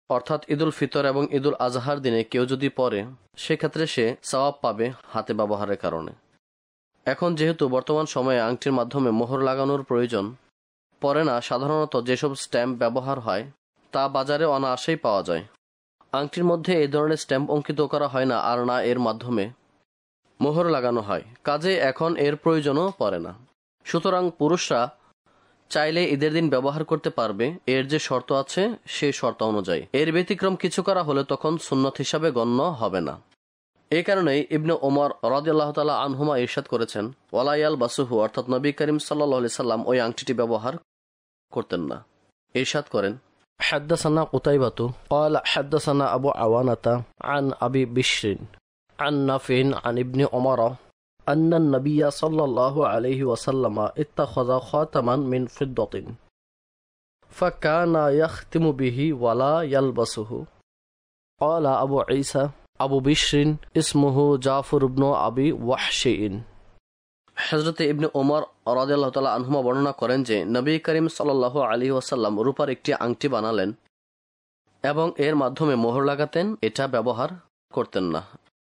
অর্থাৎ ঈদুল ফিতর এবং ঈদুল আজহার দিনে কেউ যদি পরে, সেক্ষেত্রে সে সওয়াব পাবে হাতে ব্যবহারের কারণে। এখন যেহেতু বর্তমান সময়ে আংটির মাধ্যমে মোহর লাগানোর প্রয়োজন পড়ে না, সাধারণত যেসব স্ট্যাম্প ব্যবহার হয় তা বাজারে অনায়াসেই পাওয়া যায়। আংটির মধ্যে এই ধরনের স্ট্যাম্প অঙ্কিত করা হয় না, আর না এর মাধ্যমে মোহর লাগানো হয়, কাজে এখন এর প্রয়োজনও পড়ে না। সুতরাং পুরুষরা চাইলে ঈদের দিন ব্যবহার করতে পারবে, এর যে শর্ত আছে সেই শর্ত অনুযায়ী। এর ব্যতিক্রম কিছু করা হলে তখন সুন্নত হিসাবে গণ্য হবে না। এই কারণেই ইবনে ওমর রাদিয়াল্লাহু তাআলা আনহুমা ইরশাদ করেছেন, ওয়ালা ইয়ালবাসুহু, অর্থাৎ নবী করিম সাল্লাল্লাহু আলাইহি সাল্লাম ওই আংটিটি ব্যবহার করতেন না। ইরশাদ করেন, হাদ্দাসানা কুতাইবাতু ক্বালা হাদ্দাসানা আবু আওয়ানাতা আন আবি বিশরিন আন নাফিন আন ইবনে ওমর আন্না নবিয়্য সাল্লাল্লাহু আলাইহি ওয়াসাল্লাম ইত্তাখাযা খাতামান মিন ফিদ্দাতিন ফাকানা ইয়াখতিমু বিহি ওয়ালা ইয়ালবাসুহু। ক্বালা আবু ঈসা আবু বিশরিন ইসমুহু জাফর ইবনে আবি ওয়াহশিন। হযরত ইবনে ওমর রাদিয়াল্লাহু তাআলা আনহুমা বর্ণনা করেন যে নবী করিম সাল্লাল্লাহু আলাইহি ওয়াসাল্লাম রূপার একটি আংটি বানালেন এবং এর মাধ্যমে মোহর লাগাতেন, এটা ব্যবহার করতেন না।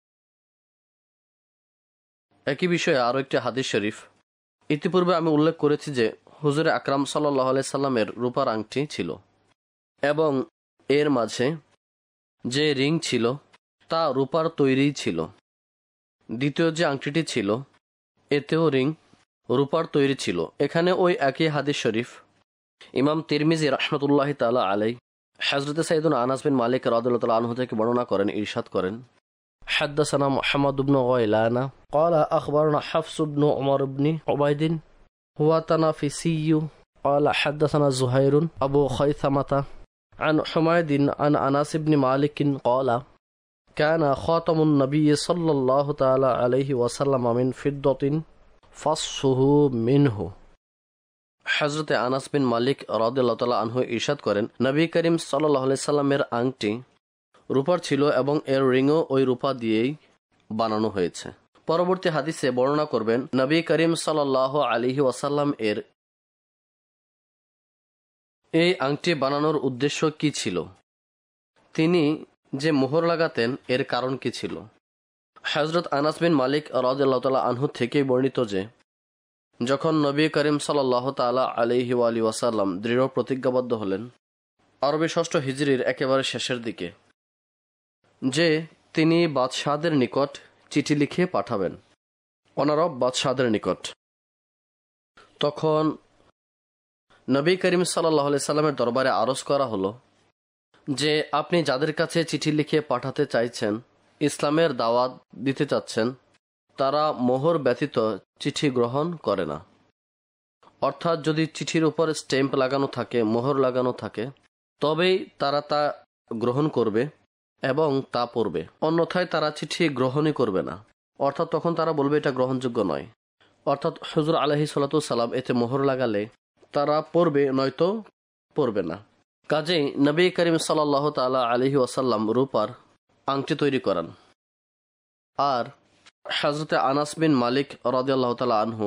একই বিষয়ে আরও একটি হাদিস শরীফ ইতিপূর্বে আমি উল্লেখ করেছি যে হুজুরে আকরাম সাল্লাল্লাহু আলাইহি সাল্লামের রূপার আংটি ছিল এবং এর মাঝে যে রিং ছিল তা রূপার তৈরিই ছিল। দ্বিতীয় যে আংটিটি ছিল এতেও রিং রূপার তৈরি ছিল। এখানে ওই একই হাদিস শরীফ ইমাম তিরমিজি রাহমাতুল্লাহি তাআলা আলাইহি হযরত সাইয়্যিদুনা আনাস বিন মালিক রাদিয়াল্লাহু তাআলা আনহু থেকে বর্ণনা করেন, ইরশাদ করেন, حدثنا محمد بن غيلان قال أخبرنا حفص بن عمر بن عبيد هو تنافسي قال حدثنا زهير أبو خيثمة عن حميد عن أنس بن مالك قال كان خاتم النبي صلى الله تعالى عليه وسلم من فضة فصه منه। হযরত আনাস বিন মালিক রাদিয়াল্লাহু তাআলা আনহু ইরশাদ করেন, নবী করিম সাল্লাল্লাহু আলাইহি সাল্লামের আংটি রূপার ছিল এবং এর রিংও ওই রূপা দিয়েই বানানো হয়েছে। পরবর্তী হাদিসে বর্ণনা করবেন নবী করিম সাল্লাল্লাহু আলাইহি ওয়াসাল্লাম এর এই আংটি বানানোর উদ্দেশ্য কি ছিল, তিনি যে মোহর লাগাতেন এর কারণ কি ছিল। হযরত আনাস বিন মালিক রাদিয়াল্লাহু তাআলা আনহু থেকেই বর্ণিত যে যখন নবী করিম সাল্লাল্লাহু তাআলা আলাইহি ওয়া আলিহি ওয়াসাল্লাম দৃঢ় প্রতিজ্ঞাবদ্ধ হলেন আরবি ষষ্ঠ হিজরির একেবারে শেষের দিকে যে তিনি বাদশাহদের নিকট চিঠি লিখে পাঠাবেন, অনারব বাদশাহদের নিকট, তখন নবী করিম সাল্লাল্লাহু আলাইহি সাল্লামের দরবারে আরজ করা হলো যে আপনি যাদের কাছে চিঠি লিখে পাঠাতে চাইছেন, ইসলামের দাওয়াত দিতে চাচ্ছেন, তারা মোহর ব্যতীত চিঠি গ্রহণ করে না। অর্থাৎ যদি চিঠির উপর স্ট্যাম্প লাগানো থাকে, মোহর লাগানো থাকে, তবেই তারা তা গ্রহণ করবে এবং তা পড়বে, অন্যথায় তারা চিঠি গ্রহণই করবে না। অর্থাৎ তখন তারা বলবে এটা গ্রহণযোগ্য নয়। অর্থাৎ হুজুর আলাইহিস সালাতু সালাম এতে মোহর লাগালে তারা পড়বে, নয়তো পড়বে না। কাজেই নবী করিম সাল্লাল্লাহু তাআলা আলাইহি ওয়াসাল্লাম রূপার আংটি তৈরি করান। আর হযরত আনাস বিন মালিক রাদিয়াল্লাহু তাআলা আনহু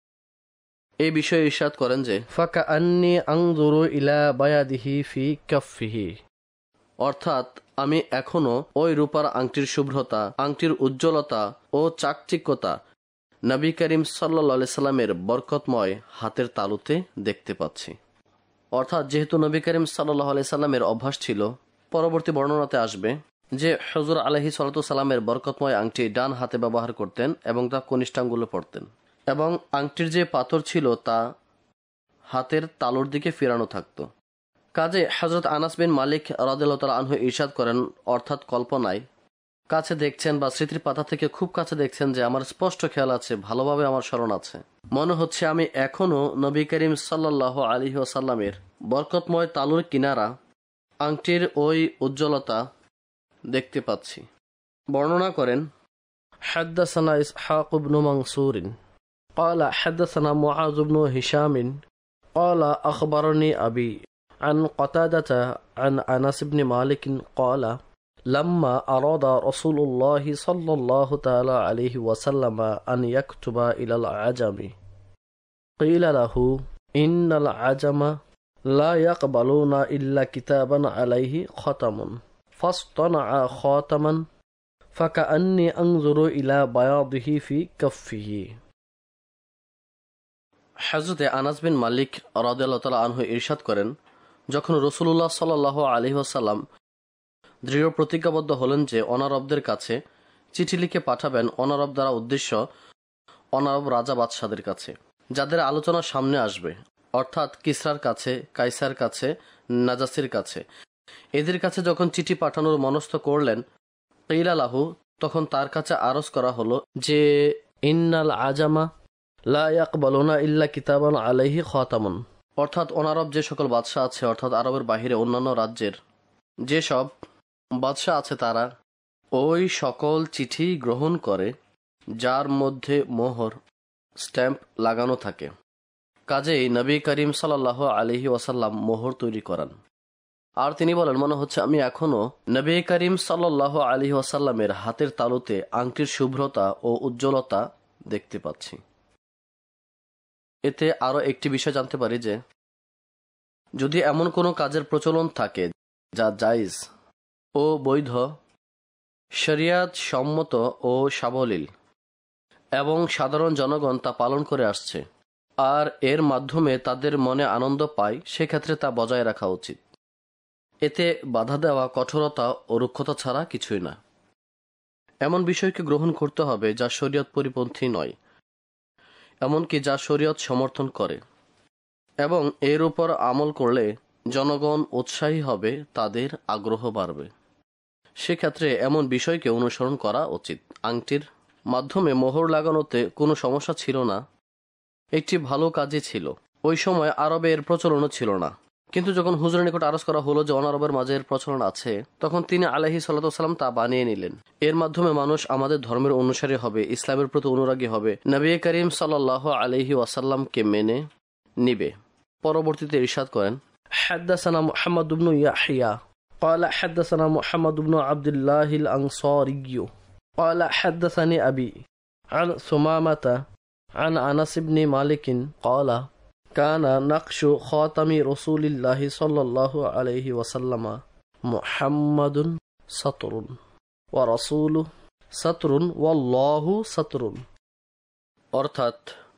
এই বিষয়ে ইরশাদ করেন যে ফাকাআন্নী আনজুরু ইলা বায়াদিহি ফি কাফফিহি, অর্থাৎ আমি এখনো ওই রূপার আংটির শুভ্রতা, আংটির উজ্জ্বলতা ও চাকচিক্যতা নবী করিম সাল্লাল্লাহু আলাইহি সাল্লামের বরকতময় হাতের তালুতে দেখতে পাচ্ছি। অর্থাৎ যেহেতু নবী করিম সাল্লাল্লাহু আলাইহি সাল্লামের অভ্যাস ছিল, পরবর্তী বর্ণনাতে আসবে যে হুজুর আলাইহিস সালাতু সালামের বরকতময় আংটি ডান হাতে ব্যবহার করতেন এবং তা কনিষ্ঠাঙ্গুলে পড়তেন, এবং আংটির যে পাথর ছিল তা হাতের তালুর দিকে ফিরানো থাকত। কাজে হযরত আনাস বিন মালিক রাদিয়াল্লাহু তাআলা আনহু ইরশাদ করেন, অর্থাৎ কল্পনায় কাছে দেখছেন বা স্মৃতির পাতা থেকে খুব কাছে দেখছেন যে আমার স্পষ্ট খেয়াল আছে, ভালোভাবে আমার স্মরণ আছে, মনে হচ্ছে আমি এখনো নবী করিম সাল্লাল্লাহু আলাইহি ওয়াসাল্লামের বরকতময় তালুর কিনারা, আংটির ওই উজ্জ্বলতা দেখতে পাচ্ছি। বর্ণনা করেন, হাদ্দাসানা ইসহাক ইবনে মানসুর قال حدثنا معاذ بن هشام قال أخبرني أبي عن قتادة عن أنس بن مالك قال لما أراد رسول الله صلى الله تعالى عليه وسلم أن يكتب إلى العجم قيل له إن العجم লা ইয়াকবালুনা ইল্লা কিতাবান আলাইহি খাতামুন ফাসতানাআ খাতামান ফাকাআন্নী আনজুরু ইলা বায়াদিহি ফি কাফফিহি। হযরত আনাস বিন মালিক রাদিয়াল্লাহু তাআলা আনহু ইরশাদ করেন, যখন রাসূলুল্লাহ সাল্লাল্লাহু আলাইহি ওয়াসাল্লাম দৃঢ় প্রতিজ্ঞাবদ্ধ হলেন যে অনারবদের কাছে চিঠি লিখে পাঠাবেন, অনারব দ্বারা উদ্দেশ্য অনারব রাজা বাদশাদের কাছে, যাদের আলোচনা সামনে আসবে, অর্থাৎ কিসরার কাছে, কাইসার কাছে, নাজাসির কাছে। এদের কাছে যখন চিঠি পাঠানোর মনস্থ করলেন, কিলা লাহু, তখন তার কাছে আরজ করা হলো যে ইন্নাল আজামা লা ইয়াকবালুনা ইল্লা কিতাবান আলাইহি খাতামুন, অর্থাৎ অনারব যে সকল বাদশাহ আছে, অর্থাৎ আরবের বাহিরে অন্যান্য রাজ্যের যেসব বাদশাহ আছে, তারা ওই সকল চিঠি গ্রহণ করে যার মধ্যে মোহর স্ট্যাম্প লাগানো থাকে। কাজেই নবী করিম সাল্লাল্লাহু আলাইহি ওয়াসাল্লাম মোহর তৈরি করান। আর তিনি বলেন, মনে হচ্ছে আমি এখনো নবী করিম সাল্লাল্লাহু আলাইহি ওয়াসাল্লামের হাতের তালুতে আংটির শুভ্রতা ও উজ্জ্বলতা দেখতে পাচ্ছি। এতে আরো একটি বিষয় জানতে পারি যে যদি এমন কোনো কাজের প্রচলন থাকে যা জায়েজ ও বৈধ, শরিয়াত সম্মত ও সাবলীল এবং সাধারণ জনগণ তা পালন করে আসছে, আর এর মাধ্যমে তাদের মনে আনন্দ পায়, সেক্ষেত্রে তা বজায় রাখা উচিত। এতে বাধা দেওয়া কঠোরতা ও রুক্ষতা ছাড়া কিছুই না। এমন বিষয়কে গ্রহণ করতে হবে যা শরীয়ত পরিপন্থী নয়, এমনকি যা শরীয়ত সমর্থন করে, এবং এর উপর আমল করলে জনগণ উৎসাহী হবে, তাদের আগ্রহ বাড়বে। সেক্ষেত্রে এমন বিষয়কে অনুসরণ করা উচিত। আংটির মাধ্যমে মোহর লাগানোতে কোনো সমস্যা ছিল না, একটি ভালো কাজই ছিল। ওই সময় আরবে এর প্রচলনও ছিল না, কিন্তু যখন হুজুরের নিকট আরজ করা হলো যে অনারবের মাঝে এর প্রচলন আছে, তখন তিনি আলাইহি সাল্লাতু ওয়াসাল্লাম তা বানিয়ে নিলেন। এর মাধ্যমে মানুষ আমাদের ধর্মের অনুসারী হবে, ইসলামের প্রতি অনুরাগী হবে, নবী করিম সাল্লাল্লাহু আলাইহি ওয়াসাল্লামকে মেনে নিবে। পরবর্তীতে ইরশাদ করেন, হাদ্দাসানা মুহাম্মদ ইবনে ইয়াহইয়া قال حدثنا محمد بن عبد الله الأنصاري قال حدثني أبي عن ثمامة عن أنس بن مالك قال كان نقش خاتم رسول الله صلى الله عليه وسلم محمد سطر ورسوله سطر والله سطر। অর্থাৎ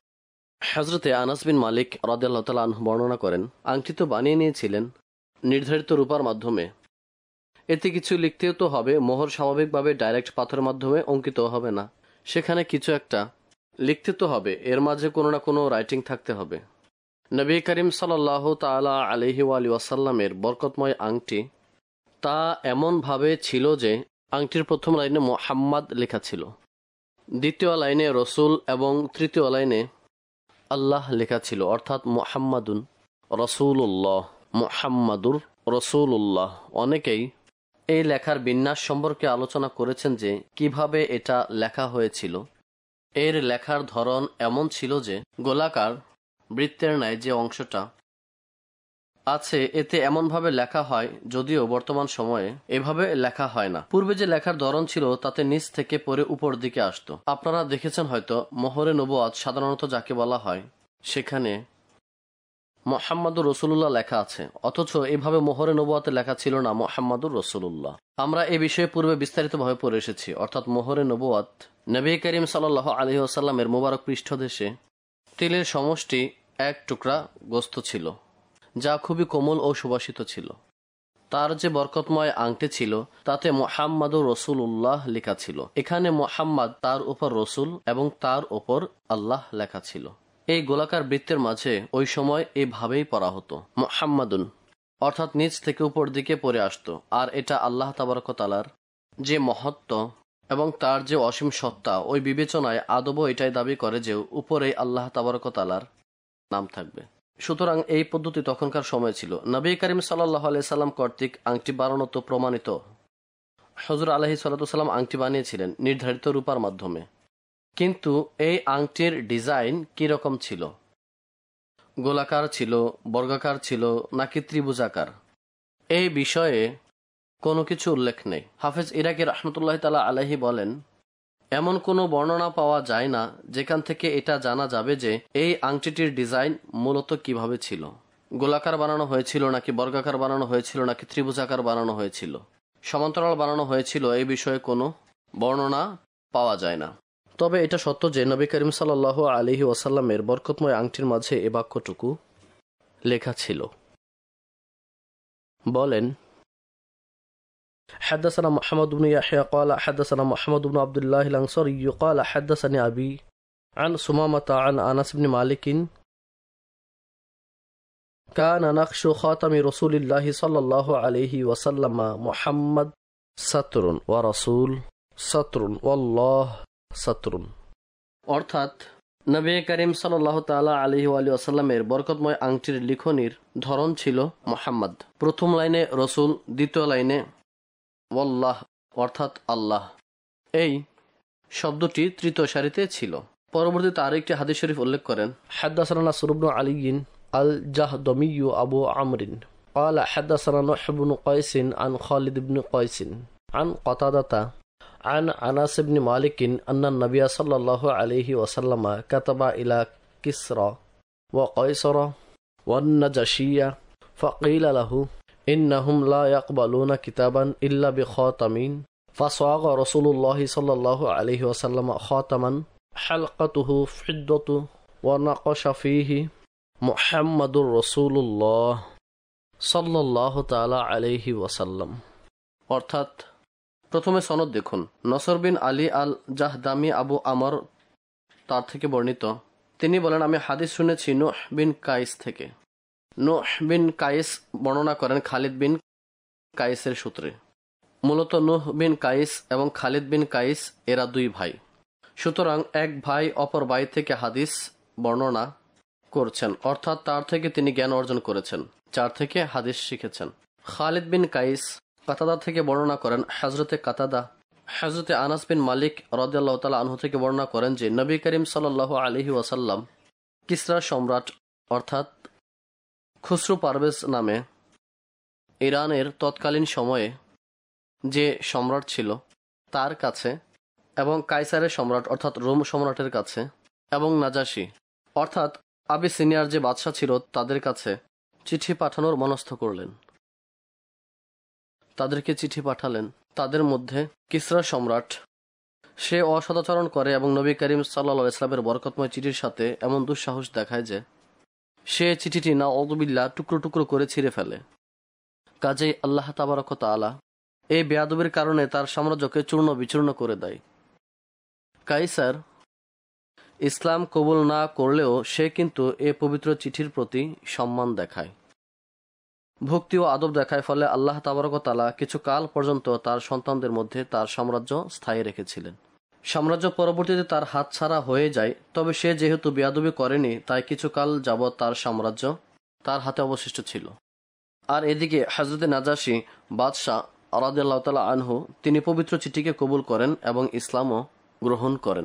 হযরতে আনাস বিন মালিক রাদিয়াল্লাহু তাআলা আনহু বর্ণনা করেন, আংটি তো বানিয়ে নিয়েছিলেন নির্ধারিত রূপার মাধ্যমে, এতে কিছু লিখতেও তো হবে, মোহর স্বাভাবিকভাবে ডাইরেক্ট পাথরের মাধ্যমে অঙ্কিত হবে না, সেখানে কিছু একটা লিখতে তো হবে, এর মাঝে কোনো না কোনো রাইটিং থাকতে হবে। নবী করিম সাল্লাল্লাহু তাআলা আলাইহি ওয়াসাল্লামের বরকতময় আংটি তা এমনভাবে ছিল যে আংটির প্রথম লাইনে মুহাম্মদ লেখা ছিল, দ্বিতীয় লাইনে রসুল এবং তৃতীয় লাইনে আল্লাহ লেখা ছিল, অর্থাৎ মুহাম্মাদুন রাসূলুল্লাহ, মুহাম্মাদুর রাসূলুল্লাহ। অনেকেই এই লেখার বিন্যাস সম্পর্কে আলোচনা করেছেন যে কিভাবে এটা লেখা হয়েছিল। এর লেখার ধরন এমন ছিল যে গোলাকার বৃত্তের ন্যায় যে অংশটা আছে এতে এমনভাবে লেখা হয়, যদিও বর্তমান সময়ে এভাবে লেখা হয় না। পূর্বে যে লেখার ধরন ছিল তাতে নিচ থেকে পরে উপর দিকে আসতো। আপনারা দেখেছেন হয়তো মোহরে নবুয়াত সাধারণত যাকে বলা হয়, সেখানে মুহাম্মাদুর রাসূলুল্লাহ লেখা আছে, অথচ এভাবে মোহরে নবুয়াতে লেখা ছিল না মুহাম্মাদুর রাসূলুল্লাহ। আমরা এ বিষয়ে পূর্বে বিস্তারিতভাবে পড়ে এসেছি। অর্থাৎ মোহরে নবুয়াত নবী করিম সাল্লাল্লাহু আলাইহি ওয়াসাল্লামের মোবারক পৃষ্ঠদেশে তিলের সমষ্টি এক টুকরা গোস্ত ছিল, যা খুবই কোমল ও সুবাসিত ছিল। তার যে বরকতময় আংটি ছিল তাতে মুহাম্মাদুর রাসূলুল্লাহ লেখা ছিল। এখানে মুহাম্মদ, তার উপর রসুল এবং তার উপর আল্লাহ লেখা ছিল। এই গোলাকার বৃত্তের মাঝে ওই সময় এভাবেই পড়া হতো মুহাম্মাদুন, অর্থাৎ নিচ থেকে উপর দিকে পড়ে আসতো। আর এটা আল্লাহ তাবারক ওয়া তাআলার যে মহত্ব এবং তার যে অসীম সত্তা, ওই বিবেচনায় আদবও এটাই দাবি করে যে উপরে আল্লাহ তাবারক ওয়া তাআলার নাম থাকবে। সুতরাং এই পদ্ধতি তখনকার সময় ছিল। নবী করিম সাল্লাল্লাহু আলাইহি সাল্লাম কর্তৃক আংটি বানানো তো প্রমাণিত। হুজুর আলাইহিস সালাতু ওয়াস সালাম আংটি বানিয়েছিলেন নির্ধারিত রূপার মাধ্যমে, কিন্তু এই আংটির ডিজাইন কি রকম ছিল? গোলাকার ছিল, বর্গাকার ছিল নাকি ত্রিভুজাকার? এই বিষয়ে কোনো কিছু উল্লেখ নেই। হাফেজ ইরাকি রাহমাতুল্লাহ তাআলা আলাইহি বলেন, এমন কোনো বর্ণনা পাওয়া যায় না যেখান থেকে এটা জানা যাবে যে এই আংটিটির ডিজাইন মূলত কিভাবে ছিল। গোলাকার বানানো হয়েছিল নাকি বর্গাকার বানানো হয়েছিল নাকি ত্রিভুজাকার বানানো হয়েছিল, সমান্তরাল বানানো হয়েছিল, এই বিষয়ে কোনো বর্ণনা পাওয়া যায় না। তবে এটা সত্য যে নবী করিম সাল্লাল্লাহু আলাইহি ওয়াসাল্লামের বরকতময় আংটির মাঝে এ বাক্যটুকু লেখা ছিল। বলেন, حدثنا محمد بن يحيى قال حدثنا محمد بن عبد الله الأنصاري قال حدثني أبي عن سمامة عن أنس بن مالك كان نقش خاتم رسول الله صلى الله عليه وسلم محمد ستر ورسول ستر والله ستر। অর্থাৎ নবী করিম সাল্লাল্লাহু তাআলা আলাইহি ওয়াসাল্লামের বরকতময় আংটির লিখনির ধরন ছিল মুহাম্মদ, প্রথম লাইনে রসুল, দ্বিতীয় লাইনে ওয়াল্লাহ অর্থাৎ আল্লাহ। এই শব্দটি তৃতীয় সারিতে ছিল। পরবর্তীতে আরেকটি হাদিস শরীফ উল্লেখ করেন, হাদাসানা নাসর ইবনে আলী আল জাহদমি আবু আমরিন قال حدثنا نوح بن قيس عن خالد بن قيس عن قتادة عن أنس بن مالك أن النبي صلى الله عليه وسلم كتب إلى كسرى وقيصر والنجاشي فقيل له إنهم لا يقبلون كتابا إلا بخاتم فصاغ رسول الله صلى الله عليه وسلم خاتما حلقته فضة ونقش فيه محمد رسول الله صلى الله تعالى عليه وسلم। অর্থাৎ প্রথমে সনদ দেখুন, নসর বিন আলী আল জাহদামি আবু আমর তার থেকে বর্ণিত, তিনি বলেন, আমি হাদিস শুনেছি নূহ বিন কাইস থেকে। নূহ বিন কাইস বর্ণনা করেন খালিদ বিন কাইসের সূত্রে। মূলত নূহ বিন কাইস এবং খালিদ বিন কাইস এরা দুই ভাই, সুতরাং এক ভাই অপর ভাই থেকে হাদিস বর্ণনা করছেন, অর্থাৎ তার থেকে তিনি জ্ঞান অর্জন করেছেন, যার থেকে হাদিস শিখেছেন। খালিদ বিন কাইস কাতাদা থেকে বর্ণনা করেন, হযরতে কাতাদা হযরতে আনাস বিন মালিক রাদিয়াল্লাহু তাআলা আনহু থেকে বর্ণনা করেন যে নবী করিম সাল্লাল্লাহু আলাইহি ওয়াসাল্লাম কিসরা সম্রাট অর্থাৎ খুসরু পারভেজ নামে ইরানের তৎকালীন সময়ে যে সম্রাট ছিল তার কাছে এবং কাইসারের সম্রাট অর্থাৎ রোম সম্রাটের কাছে এবং নাজাশি অর্থাৎ আবিসিনিয়ার যে বাদশাহ ছিল তাদের কাছে চিঠি পাঠানোর মনস্থ করলেন। তাদেরকে চিঠি পাঠালেন। তাদের মধ্যে কিসরা সম্রাট সে অসদাচরণ করে এবং নবী করিম সাল্লাল্লাহু আলাইহি ওয়াসাল্লামের বরকতময় চিঠির সাথে এমন দুঃসাহস দেখায় যে সে চিঠিটি নাউযুবিল্লাহ টুকরো টুকরো করে ছিঁড়ে ফেলে। কাজেই আল্লাহ তাবারক ওয়া তাআলা এই বেয়াদবির কারণে তার সাম্রাজ্যকে চূর্ণ বিচূর্ণ করে দেয়। কাইসার ইসলাম কবুল না করলেও সে কিন্তু এ পবিত্র চিঠির প্রতি সম্মান দেখায়, ভক্তি ও আদব দেখায়। ফলে আল্লাহ তাবারক ওয়া তাআলা কিছু কাল পর্যন্ত তার সন্তানদের মধ্যে তার সাম্রাজ্য স্থায়ী রেখেছিলেন। সাম্রাজ্য পরবর্তীতে তার হাতছাড়া হয়ে যায়, তবে সে যেহেতু বেয়াদবি করেনি তাই কিছু কাল যাবৎ তার সাম্রাজ্য তার হাতে অবশিষ্ট ছিল। আর এদিকে হযরতে নাজাশী বাদশাহ রাদিয়াল্লাহু তাআলা আনহু তিনি পবিত্র চিঠিকে কবুল করেন এবং ইসলামও গ্রহণ করেন।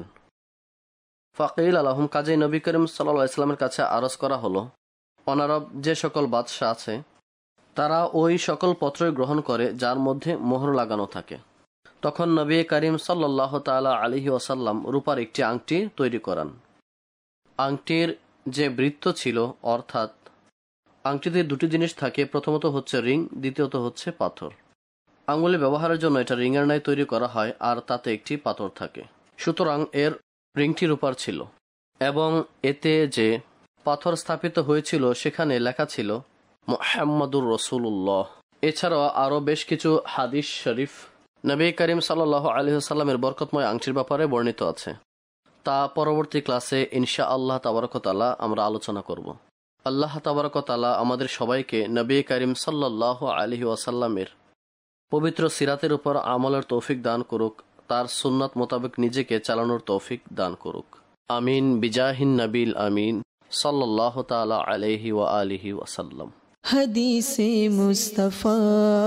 ফাকিল আলাহুম, কাজেই নবী করিম সাল্লাল্লাহু আলাইহি ওয়াসাল্লামের কাছে আরজ করা হলো, অনারব যে সকল বাদশাহ আছে তারা ওই সকল পত্রই গ্রহণ করে যার মধ্যে মোহর লাগানো থাকে। তখন নবী করিম সাল্লাল্লাহু তাআলা আলাইহি ওয়াসাল্লাম রূপার একটি আংটি তৈরি করান। আংটির যে বৃত্ত ছিল অর্থাৎ আংটিতে দুটি জিনিস থাকে, প্রথমত হচ্ছে রিং, দ্বিতীয়ত হচ্ছে পাথর। আঙ্গুলে ব্যবহারের জন্য এটা রিংয়ের ন্যায় তৈরি করা হয় আর তাতে একটি পাথর থাকে, সুতরাং এর রিংটি রূপার ছিল এবং এতে যে পাথর স্থাপিত হয়েছিল সেখানে লেখা ছিল মুহাম্মাদুর রাসূলুল্লাহ। এছাড়াও আরও বেশ কিছু হাদিস শরীফ নবী করিম সাল্লাল্লাহু আলাইহি ওয়াসাল্লামের বরকতময় আংটির ব্যাপারে বর্ণিত আছে, তা পরবর্তী ক্লাসে ইনশাআল্লাহ তাবারক ওয়া তাআলা আমরা আলোচনা করব। আল্লাহ তাবারক ওয়া তাআলা আমাদের সবাইকে নবী করিম সাল্লাল্লাহু আলাইহি ওয়াসাল্লামের পবিত্র সিরাতের উপর আমলের তৌফিক দান করুক, তার সুন্নাত মোতাবেক নিজেকে চালানোর তৌফিক দান করুক। আমিন বিজাহিন নবিল আমিন সাল্লাল্লাহু তাআলা আলাইহি ওয়া আলিহি ওয়াসাল্লাম। हदीसे मुस्तफ़ा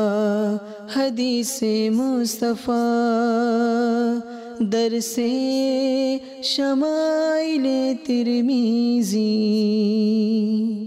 हदीसे मुस्तफ़ा दरसे शमाइले तिरमिज़ी।